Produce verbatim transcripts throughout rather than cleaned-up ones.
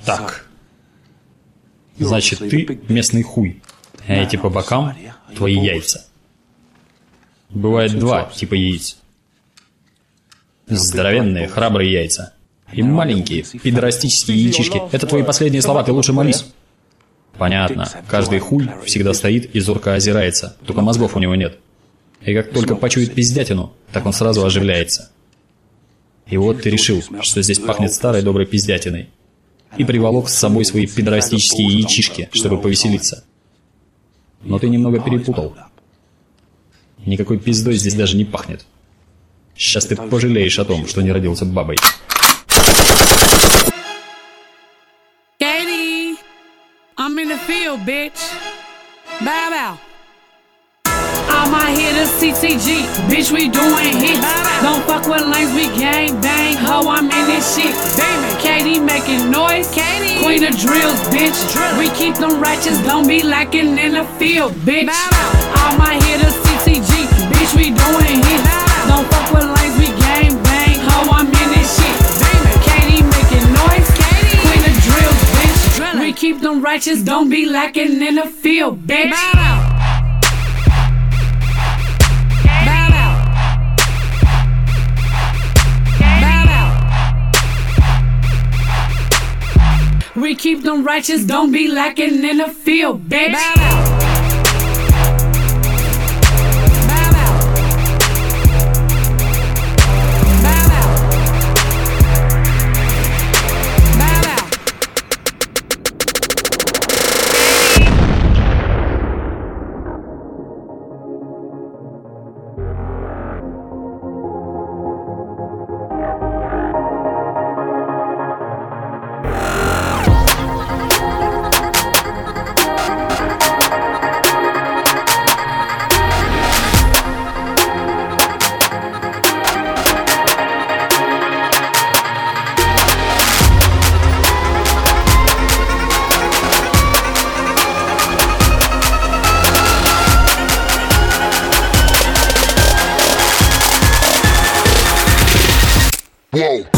Так. Значит, ты местный хуй, а эти по бокам — твои яйца. Бывает два типа яиц. Здоровенные, храбрые яйца. И маленькие, пидорастические яичишки. Это твои последние слова, ты лучше молись. Понятно. Каждый хуй всегда стоит и зорко озирается. Только мозгов у него нет. И как только почует пиздятину, так он сразу оживляется. И вот ты решил, что здесь пахнет старой доброй пиздятиной. И приволок с собой свои пидорастические яичишки, чтобы повеселиться. Но ты немного перепутал. Никакой пиздой здесь даже не пахнет. Сейчас ты пожалеешь о том, что не родился бабой. Katie, I'm in the field, bitch. Bow bow. All my hitters C C G, bitch, we doing hits. Don't fuck with lanes, we gang bang. Ho, I'm in this shit. Katie making noise, Katie. Queen of drills, bitch. We keep them righteous, don't be lacking in the field, bitch. All my hitters C C G, bitch, we doing hits. Don't fuck with lanes, we gang bang. Ho, I'm in this shit. Katie making noise, Katie. Queen of drills, bitch. We keep them righteous, don't be lacking in the field, bitch. We keep them righteous, don't be lacking in the field, bitch. Bow out. Bow out. Bow out. Bow out. Whoa.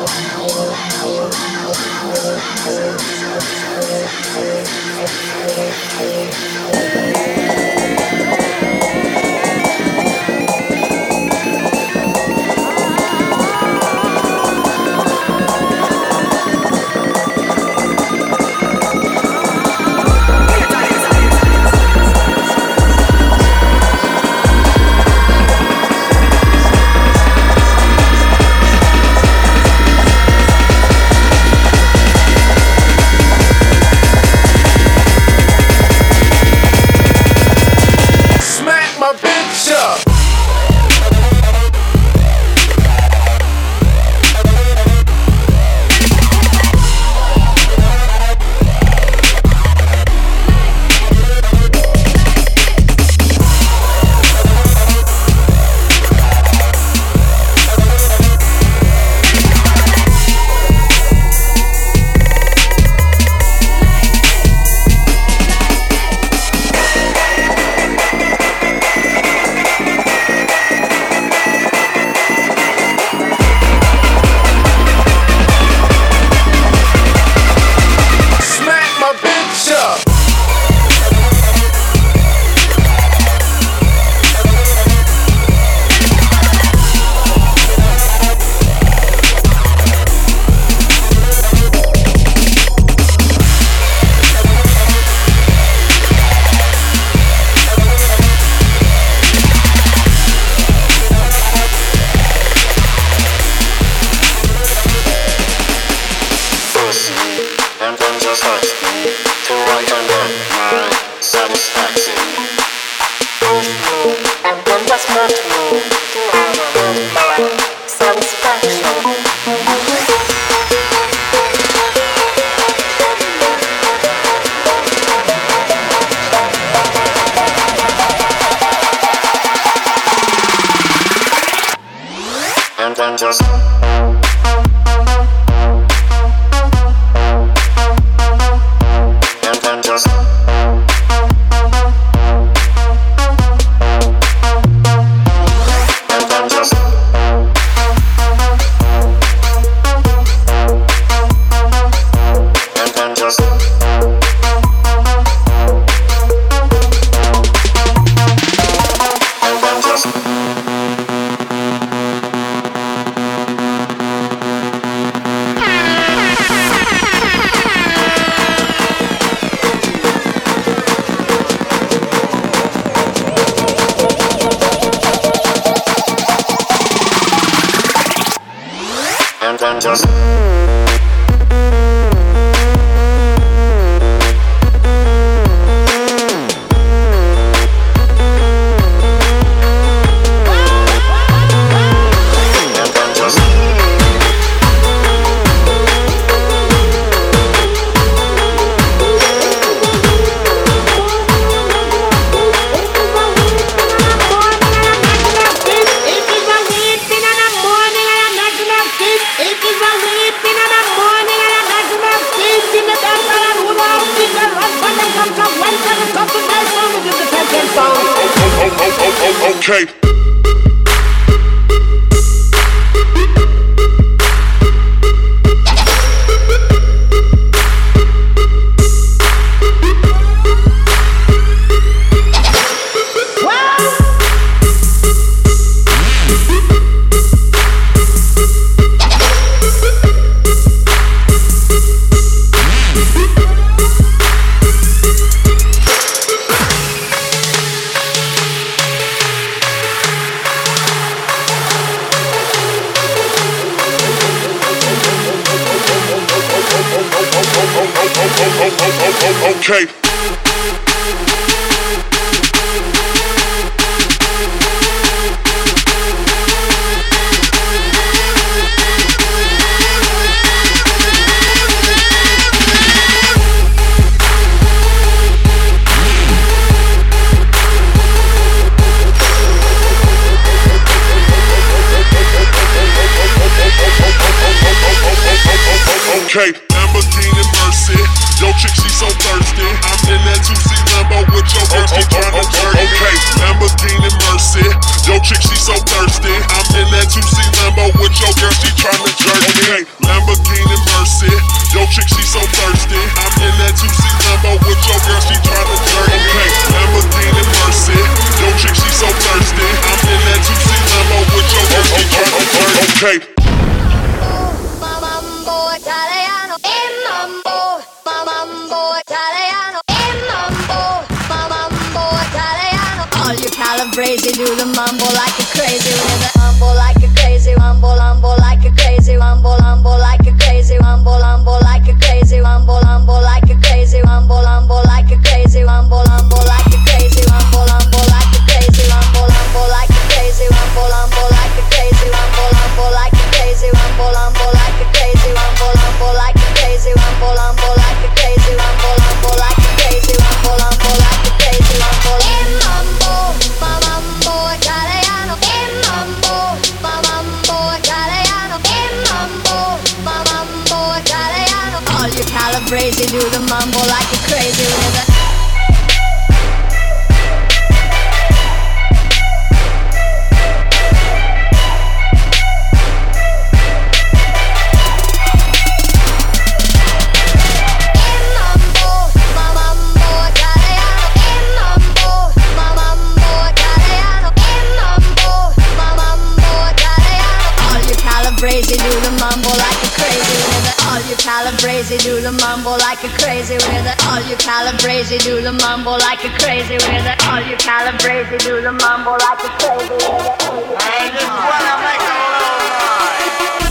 Okay. Okay. Okay, Lamborghini Mercy, yo chick she so thirsty. I'm in that two C Lambo with your girl, she tryna jerk me. Okay, Lamborghini Mercy, yo chick she so thirsty. I'm in that two C Lambo with your girl, she tryna jerk me. Okay. Okay. Mambo Italiano, in mambo, mambo Italiano, in mambo, mambo Italiano. All you Calabrese do the mambo like a crazy with a mambo like a crazy mambo, mambo like a crazy mambo, mambo like a crazy mambo, mambo like a crazy mambo, mambo like a crazy mambo, mambo like a crazy mambo, mambo like a crazy mambo, mambo like a crazy mambo, mambo like a crazy mambo, mambo like a crazy mambo, mambo like a crazy mambo, mambo like a crazy mambo, mambo like a crazy mambo, mambo like a crazy mambo, mambo like a crazy mambo, mambo like a crazy mambo. In mambo, mambo Italiano, in mambo, mambo Italiano, in mambo, mambo Italiano. All you Calabrese do the mambo like a crazy with a Calabrese do the mambo like a crazy with it. All you Calabrese do the mambo like a crazy with it. All you Calabrese do the mambo like a crazy with it. All you Calabrese do the mambo like a crazy with it. I just wanna make a little noise.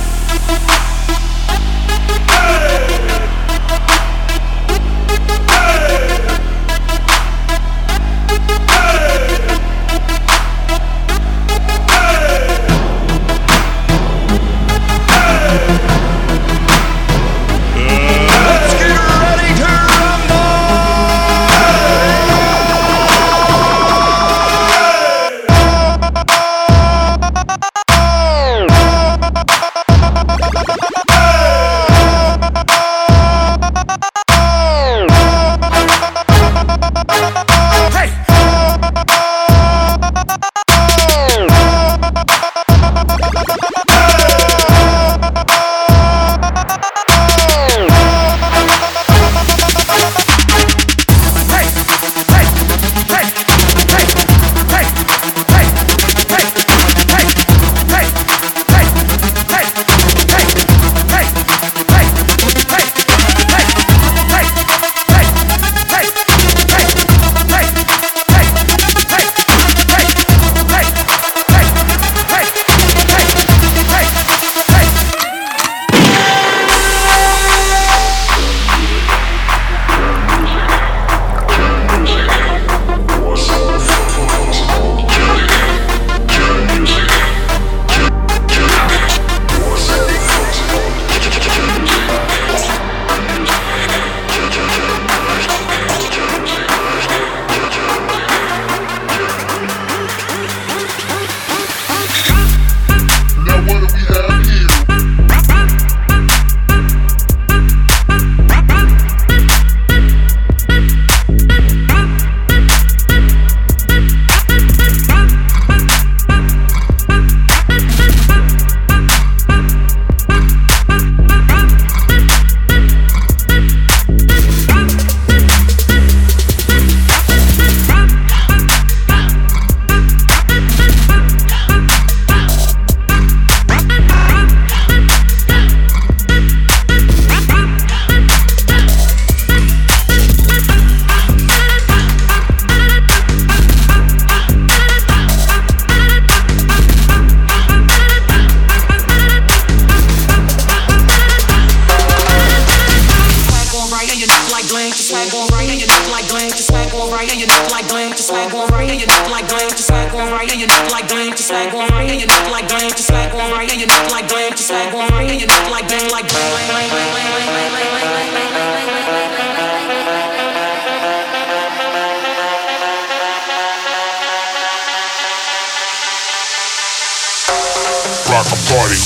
Rock a party.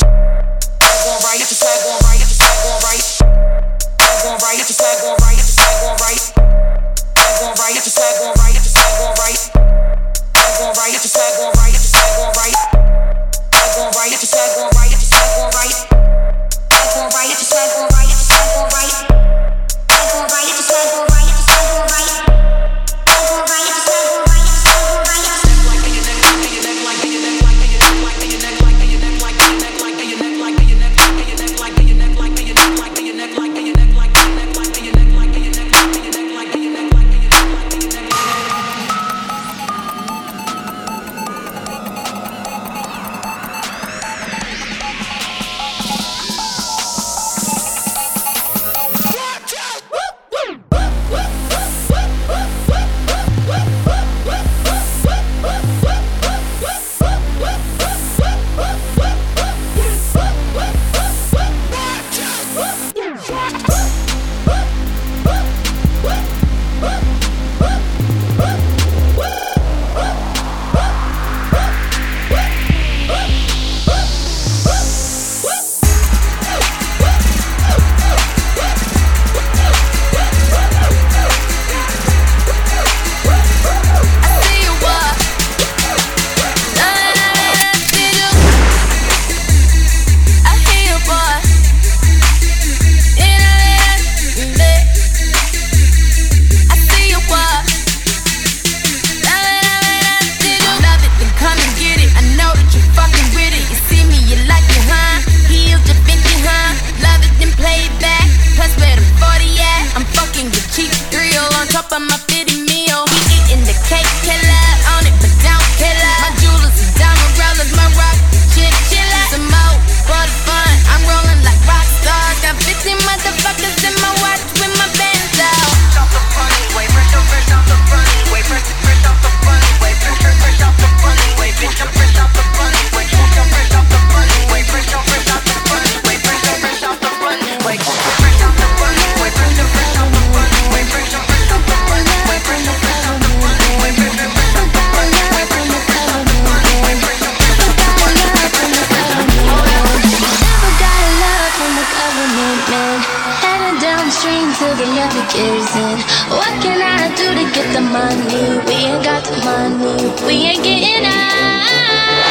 Right, but never gives in. What can I do to get the money? We ain't got the money, we ain't getting out.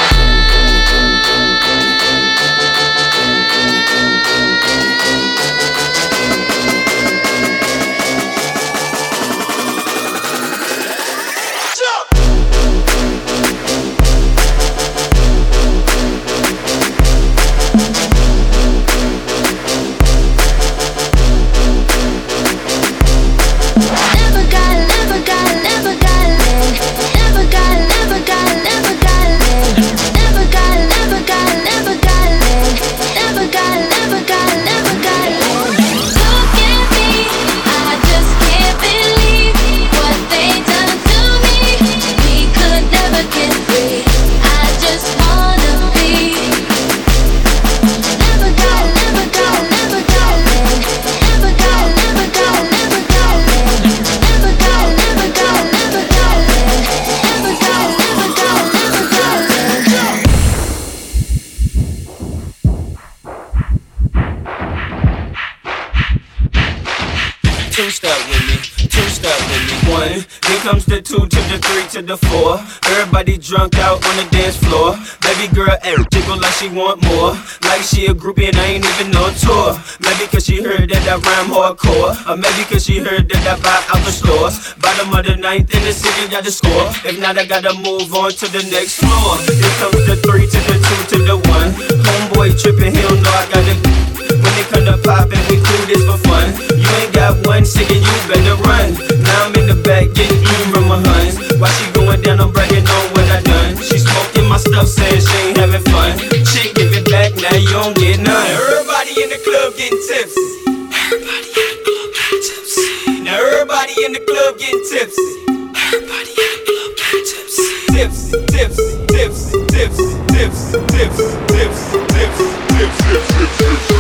To the four, everybody drunk out on the dance floor. Baby girl, ay, jiggle like she want more. Like she a groupie and I ain't even on tour. Maybe cause she heard that I rhyme hardcore, or maybe cause she heard that I buy out the stores. Bottom of the ninth in the city, got the score. If not, I gotta move on to the next floor. Here comes the three to the two to the one. Homeboy tripping, he don't know I got the. When they come to poppin', we do this for fun. You ain't got one second, you better run. Now I'm in the back getting eaten from my huns. While she going down, I'm bragging on what I done. She smoking my stuff, saying she ain't having fun. Chick, give it back, now you don't get none. Everybody in the club getting tipsy. Everybody in the club getting tipsy. Now everybody in the club getting tipsy. Everybody in the club getting tipsy. Tipsy, tipsy, tipsy, tipsy, tipsy, tipsy, tipsy, tipsy, tipsy, tipsy.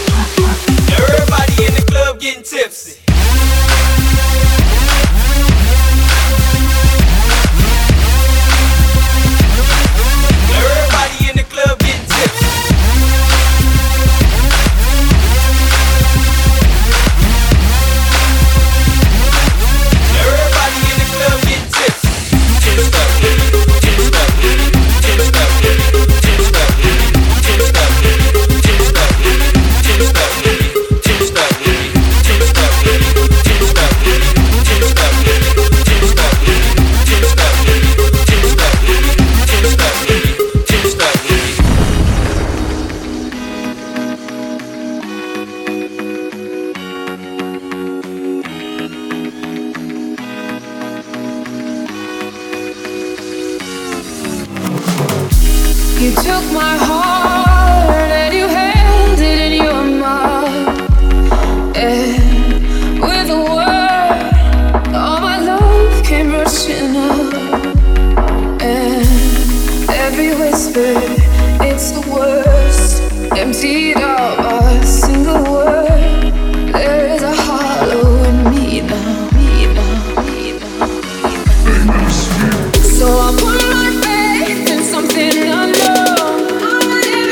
Now everybody in the club getting tipsy. You took my heart and you held it in your mouth, and with a word, all my love came rushing up. And every whisper, it's the worst, emptied out a single word. There is a hollow in me now, me now, me now, me now. So I put my faith in something unknown.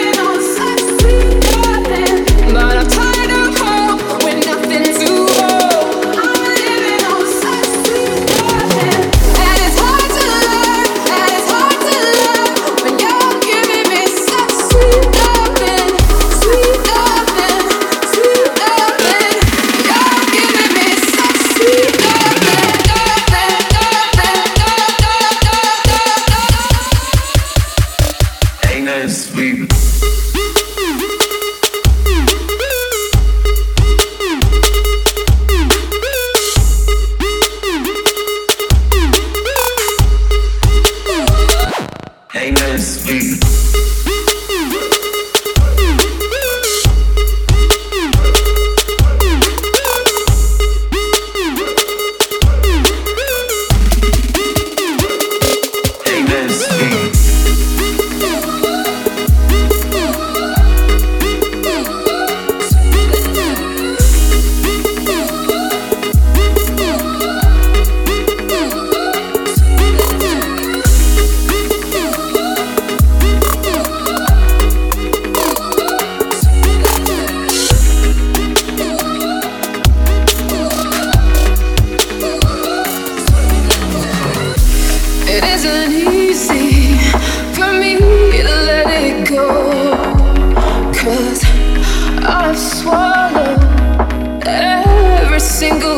single.